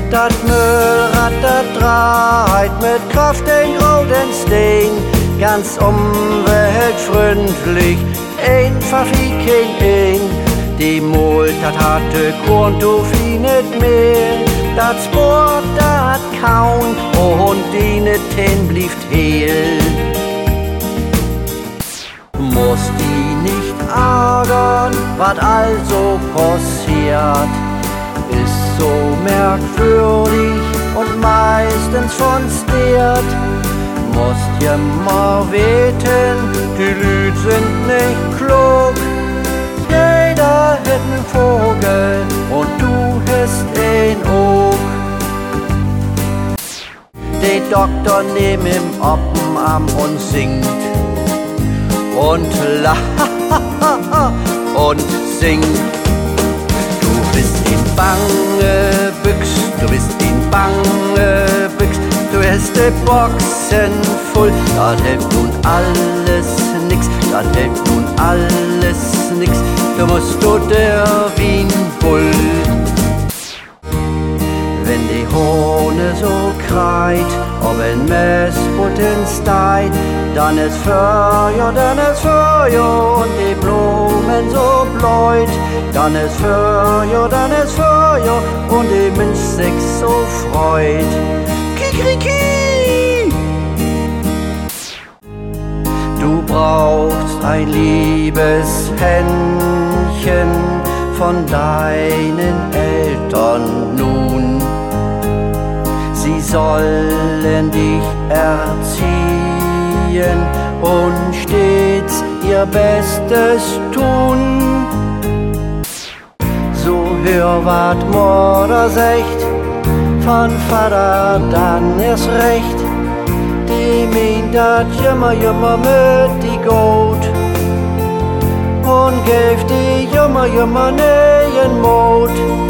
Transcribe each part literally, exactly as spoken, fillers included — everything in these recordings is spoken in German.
Dat Müllrad, dat dreht mit Kraft den roten Steen, ganz umweltfreundlich, einfach wie kein ein. Die Mol, dat hatte Konto wie nicht mehr, dat Sport, dat kaum, und die nicht hin blieft heil. Muss die nicht ärgern, wat also passiert, ist so merkwürdig und meistens von stiert. Musst ja mal weten, die Lüd sind nicht klug. Jeder hat nen Vogel und du hast ein Oog. Der Doktor neben ihm ob'n Arm und singt und lacht und singt. Du bist in bange Büchs, du bist in bange Büchs, du hast die Boxen voll. Das hilft nun alles nix, das hilft nun alles nix, du musst du der Wien Bull. Wenn die Hohne so kreit, ob ein Messbutten steit, dann ist Feuer, dann ist Feuer und die Blumen so bläut. Dann ist Feuer, dann ist Feuer und die Mensch sich so freut. Kikriki! Du brauchst ein liebes Händchen von deinen Eltern nun. Sie sollen dich erziehen und stets ihr Bestes tun. So hör wat Mutter sagt, von Vater dann erst recht. Die meint dat jümmer, jümmer mit die Goat und geeft die jümmer, jümmer neien Mut.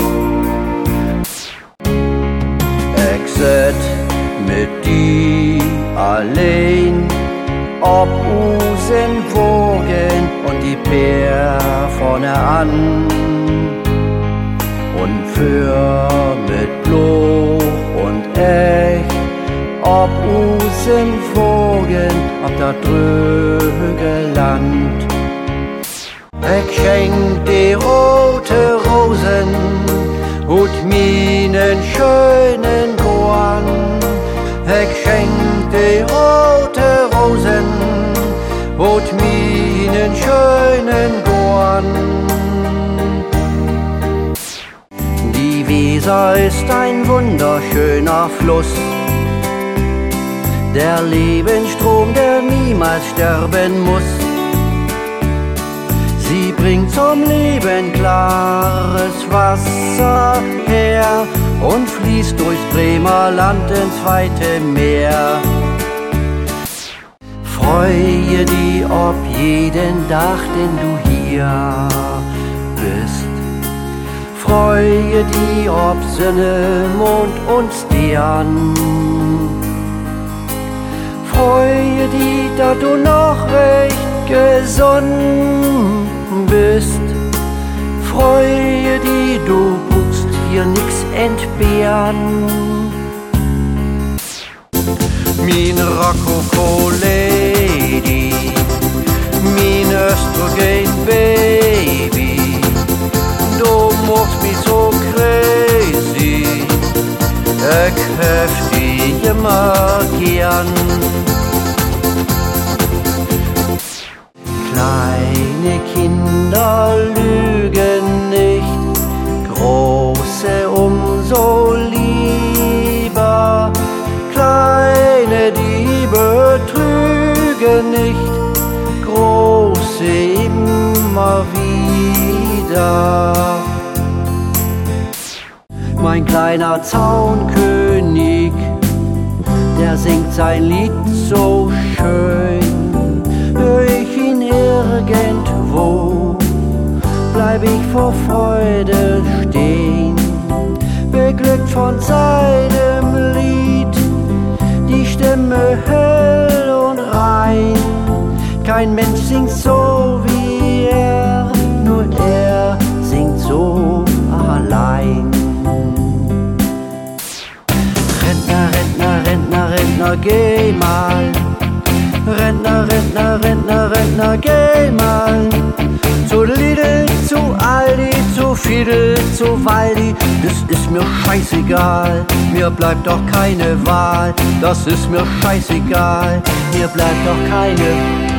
Ich sit mit die allein ob usen Wogen und die Bär vorne an und für mit Bluch und Echt ob usen Wogen ob da drüge Land. Ich schenk die rote Rosen und meinen schönen Gorn. Ich schenk die rote Rosen und meinen schönen Gorn. Die Weser ist ein wunderschöner Fluss, der Lebensstrom, der niemals sterben muss. Sie bringt zum Leben klares Wasser her und fließt durchs Bremer Land ins weite Meer. Freue dich ob jeden Tag, den du hier bist. Freue dich ob Sonne, Mond und Stern. Freue dich, da du noch recht gesund bist. Freue dich, du musst hier nix entbehren. Min Rococo-Lady, min Östrogen-Baby, du machst mich so crazy, ich hef dich immer gern. Kleine Kinder lügen nicht, große umso lieber. Kleine, die betrügen nicht, große immer wieder. Mein kleiner Zaunkönig, der singt sein Lied so schön. Hör ich ihn irgendwo, bleib ich vor Freude stehen, beglückt von seinem Lied, die Stimme hell und rein. Kein Mensch singt so wie er, nur er singt so allein. Rentner, geh mal. Rentner, Rentner, Rentner, Rentner, geh mal. Zu Lidl, zu Aldi, zu Fiedel, zu Waldi, das ist mir scheißegal, mir bleibt doch keine Wahl, das ist mir scheißegal, mir bleibt doch keine Wahl.